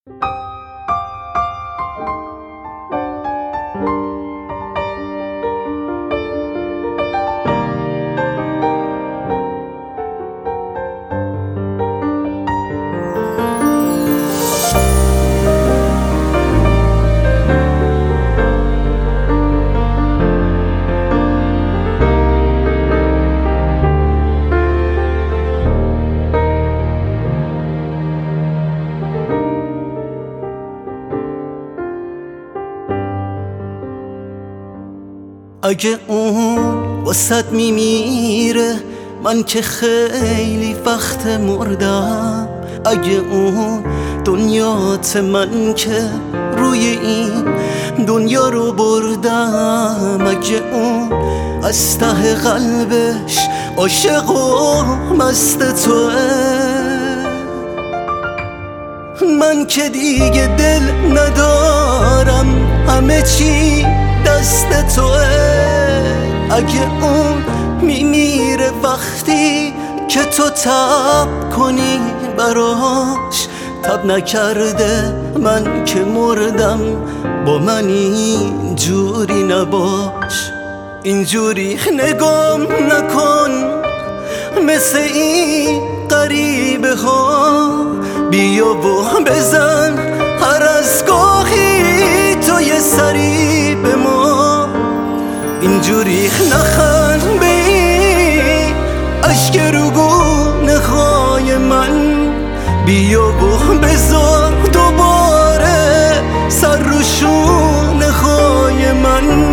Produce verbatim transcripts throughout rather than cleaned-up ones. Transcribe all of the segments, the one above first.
اگه اون واسط میمیره من که خیلی وقت مردم، اگه اون دنیات من که روی این دنیا رو بردم، اگه اون از ته قلبش عاشق و مست توه، من که دیگه دل ندارم، همه چی دست توه. اگه اون میمیره وقتی که تو تب کنی براش، تب نکرده من که مردم، با من اینجوری نباش، اینجوری نگام نکن مثل این غریبه ها، بیا و بزن هر از گاهی تو یه سری به ما، اینجوری نخند به این عشق رو گونه های من، بیا و بذار دوباره سر رو شونه های من،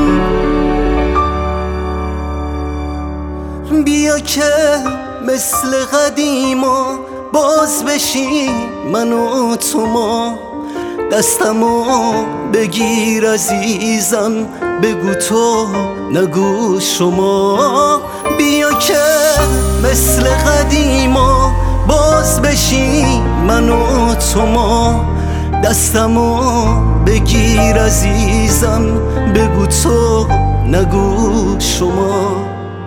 بیا که مثل قدیما باز بشی من و تو، ما دستمو بگیر عزیزم، بگو تو نگو شما، بیا که مثل قدیما باز بشی من و تو، ما دستمو بگیر عزیزم، بگو تو نگو شما.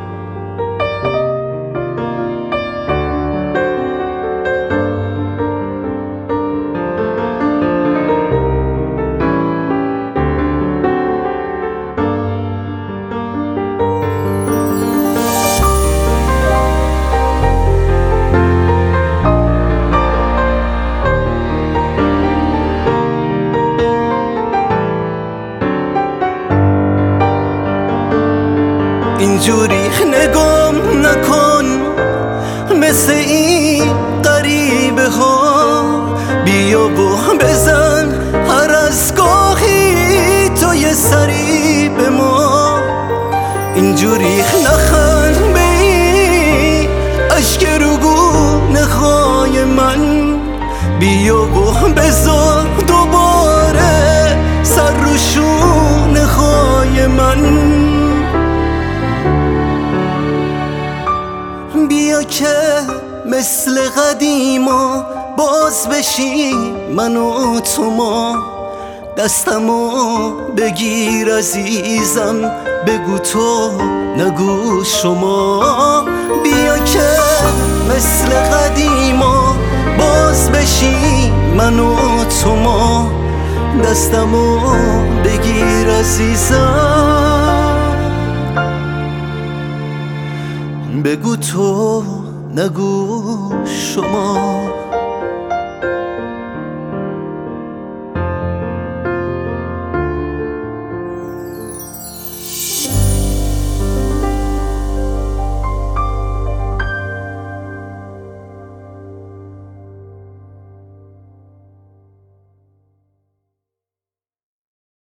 اینجوری نگام نکن مثل این غریبه ها، بیا و بزن هر از گاهی تو یه سری به ما، اینجوری نخند به این عشق رو گونه های من، بیا و بذار دوباره سر رو شونه های من، بیا که مثل قدیما باز بشی من و تو، ما دستمو بگیر عزیزم، بگو تو نگو شما، بیا که مثل قدیما باز بشی من و تو، ما دستمو بگیر عزیزم، بگو تو نگو شما.